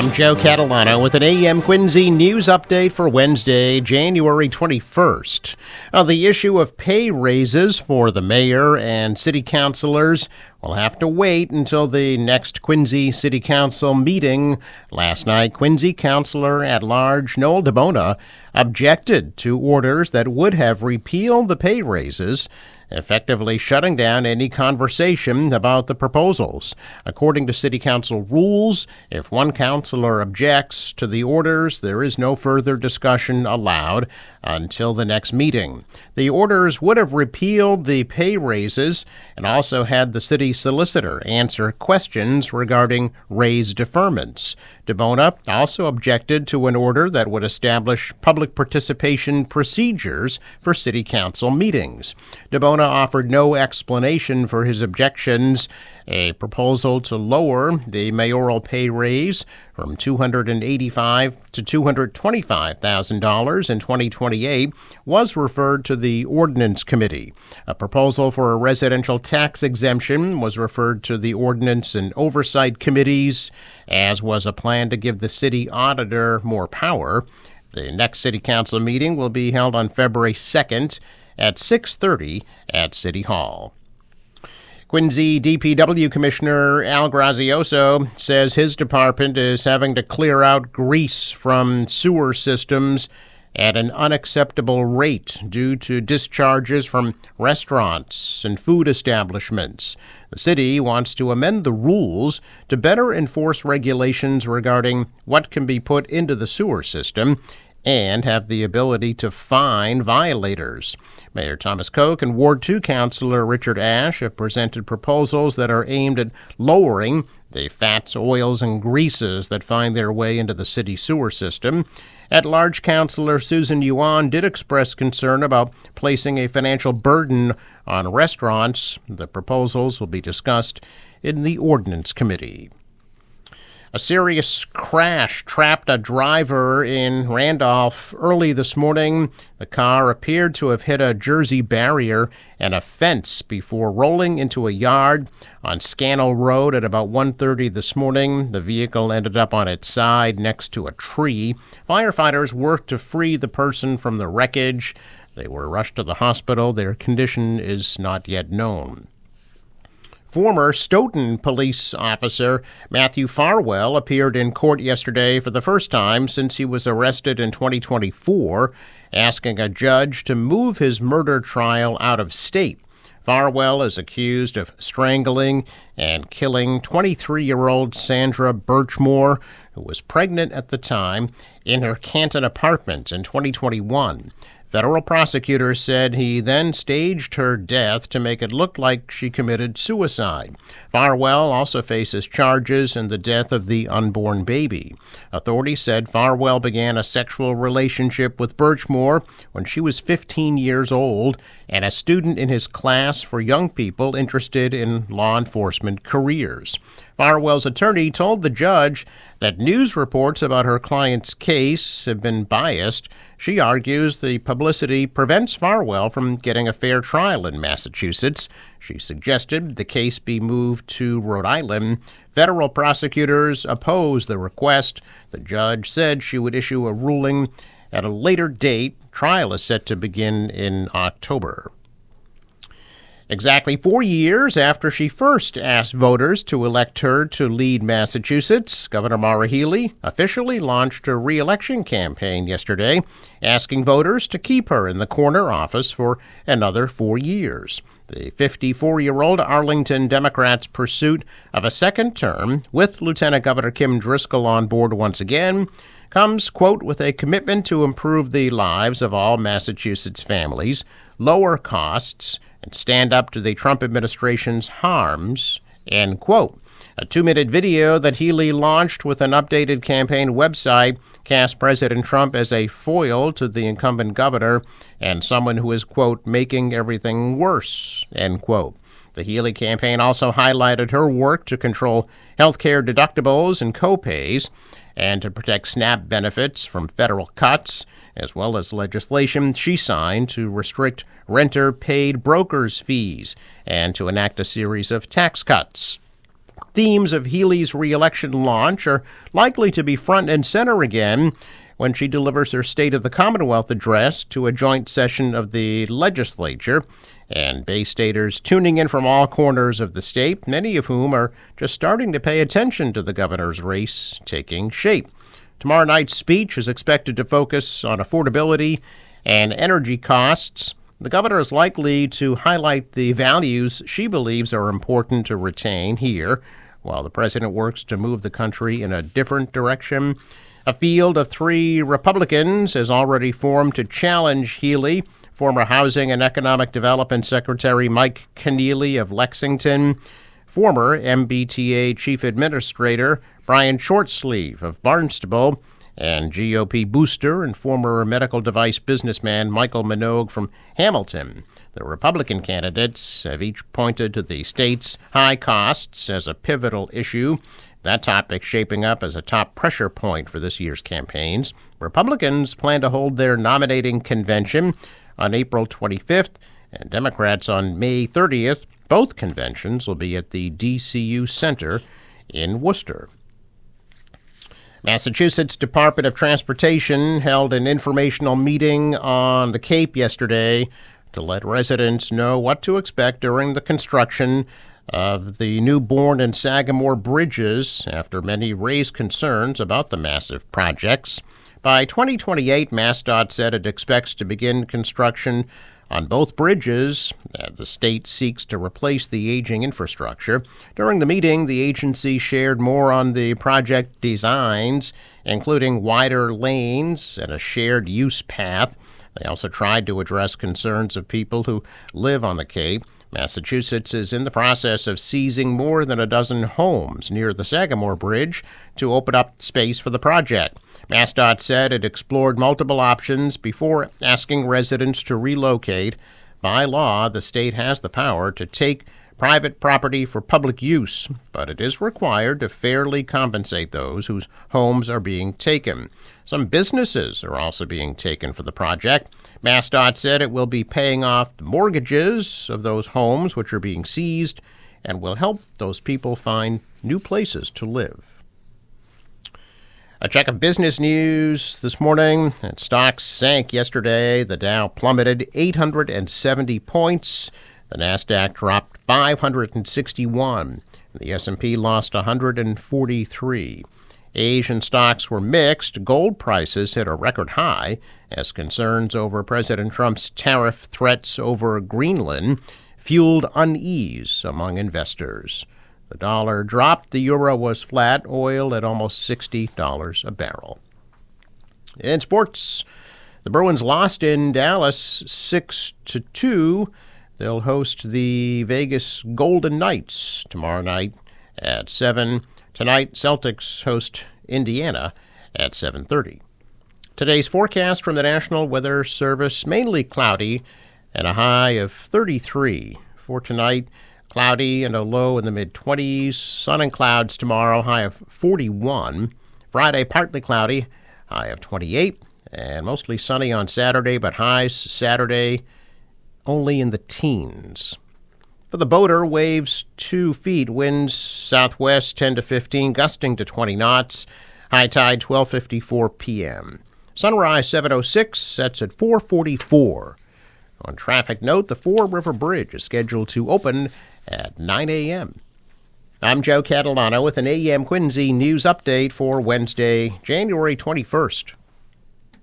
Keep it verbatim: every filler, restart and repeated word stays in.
I'm Joe Catalano with an A M Quincy news update for Wednesday, January twenty-first. Uh, the issue of pay raises for the mayor and city councilors will have to wait until the next Quincy City Council meeting. Last night, Quincy Councilor at Large Noel DeBona objected to orders that would have repealed the pay raises, effectively shutting down any conversation about the proposals. According to City Council rules, if one councilor objects to the orders, there is no further discussion allowed until the next meeting. The orders would have repealed the pay raises and also had the city solicitor answer questions regarding raise deferments. DeBona also objected to an order that would establish public participation procedures for city council meetings. DeBona offered no explanation for his objections. A proposal to lower the mayoral pay raise from two hundred eighty-five thousand dollars to two hundred twenty-five thousand dollars in twenty twenty-eight was referred to the Ordinance Committee. A proposal for a residential tax exemption was referred to the Ordinance and Oversight Committees, as was a plan to give the city auditor more power. The next City Council meeting will be held on February second at six thirty at City Hall. Quincy D P W Commissioner Al Grazioso says his department is having to clear out grease from sewer systems at an unacceptable rate due to discharges from restaurants and food establishments. The city wants to amend the rules to better enforce regulations regarding what can be put into the sewer system and have the ability to fine violators. Mayor Thomas Koch and Ward two Councilor Richard Ashe have presented proposals that are aimed at lowering the fats, oils, and greases that find their way into the city sewer system. At-large Councilor Susan Yuan did express concern about placing a financial burden on restaurants. The proposals will be discussed in the Ordinance Committee. A serious crash trapped a driver in Randolph early this morning. The car appeared to have hit a Jersey barrier and a fence before rolling into a yard on Scannell Road at about one thirty this morning. The vehicle ended up on its side next to a tree. Firefighters worked to free the person from the wreckage. They were rushed to the hospital. Their condition is not yet known. Former Stoughton police officer Matthew Farwell appeared in court yesterday for the first time since he was arrested in twenty twenty-four, asking a judge to move his murder trial out of state. Farwell is accused of strangling and killing twenty-three-year-old Sandra Birchmore, who was pregnant at the time, in her Canton apartment in twenty twenty-one. Federal prosecutors said he then staged her death to make it look like she committed suicide. Farwell also faces charges in the death of the unborn baby. Authorities said Farwell began a sexual relationship with Birchmore when she was fifteen years old and a student in his class for young people interested in law enforcement careers. Farwell's attorney told the judge that news reports about her client's case have been biased. She argues the publicity prevents Farwell from getting a fair trial in Massachusetts. She suggested the case be moved to Rhode Island. Federal prosecutors opposed the request. The judge said she would issue a ruling at a later date. Trial is set to begin in October. Exactly four years after she first asked voters to elect her to lead Massachusetts, Governor Maura Healey officially launched a re-election campaign yesterday, asking voters to keep her in the corner office for another four years. The fifty-four-year-old Arlington Democrats' pursuit of a second term, with Lieutenant Governor Kim Driscoll on board once again, comes, quote, with a commitment to improve the lives of all Massachusetts families, lower costs, and stand up to the Trump administration's harms, end quote. A two-minute video that Healey launched with an updated campaign website cast President Trump as a foil to the incumbent governor and someone who is, quote, making everything worse, end quote. The Healey campaign also highlighted her work to control health care deductibles and co-pays and to protect SNAP benefits from federal cuts, as well as legislation she signed to restrict renter-paid brokers' fees and to enact a series of tax cuts. Themes of Healey's re-election launch are likely to be front and center again when she delivers her State of the Commonwealth address to a joint session of the legislature. And Bay Staters tuning in from all corners of the state, many of whom are just starting to pay attention to the governor's race taking shape. Tomorrow night's speech is expected to focus on affordability and energy costs. The governor is likely to highlight the values she believes are important to retain here, while the president works to move the country in a different direction. A field of three Republicans has already formed to challenge Healey. Former Housing and Economic Development Secretary Mike Keneally of Lexington, former M B T A Chief Administrator Brian Shortsleeve of Barnstable, and G O P booster and former medical device businessman Michael Minogue from Hamilton. The Republican candidates have each pointed to the state's high costs as a pivotal issue. That topic shaping up as a top pressure point for this year's campaigns. Republicans plan to hold their nominating convention on April twenty-fifth, and Democrats on May thirtieth. Both conventions will be at the D C U Center in Worcester. Massachusetts Department of Transportation held an informational meeting on the Cape yesterday to let residents know what to expect during the construction of the new Bourne and Sagamore bridges after many raised concerns about the massive projects. By twenty twenty-eight, MassDOT said it expects to begin construction on both bridges. The state seeks to replace the aging infrastructure. During the meeting, the agency shared more on the project designs, including wider lanes and a shared use path. They also tried to address concerns of people who live on the Cape. Massachusetts is in the process of seizing more than a dozen homes near the Sagamore Bridge to open up space for the project. MassDOT said it explored multiple options before asking residents to relocate. By law, the state has the power to take private property for public use, but it is required to fairly compensate those whose homes are being taken. Some businesses are also being taken for the project. MassDOT said it will be paying off the mortgages of those homes which are being seized and will help those people find new places to live. A check of business news this morning. Stocks sank yesterday. The Dow plummeted eight hundred seventy points. The Nasdaq dropped five hundred sixty-one. The S and P lost one hundred forty-three. Asian stocks were mixed. Gold prices hit a record high as concerns over President Trump's tariff threats over Greenland fueled unease among investors. The dollar dropped. The euro was flat. Oil at almost sixty dollars a barrel. In sports, the Bruins lost in Dallas six to two. They'll host the Vegas Golden Knights tomorrow night at seven. Tonight, Celtics host Indiana at seven thirty. Today's forecast from the National Weather Service, mainly cloudy and a high of thirty-three. For tonight, cloudy and a low in the mid-twenties. Sun and clouds tomorrow, high of forty-one. Friday, partly cloudy, high of twenty-eight. And mostly sunny on Saturday, but highs Saturday only in the teens. For the boater, waves two feet, winds southwest ten to fifteen, gusting to twenty knots. High tide twelve fifty-four p.m. Sunrise seven oh six, sets at four forty-four. On traffic note, the Fore River Bridge is scheduled to open at nine a.m. I'm Joe Catalano with an A M Quincy news update for Wednesday, January twenty-first.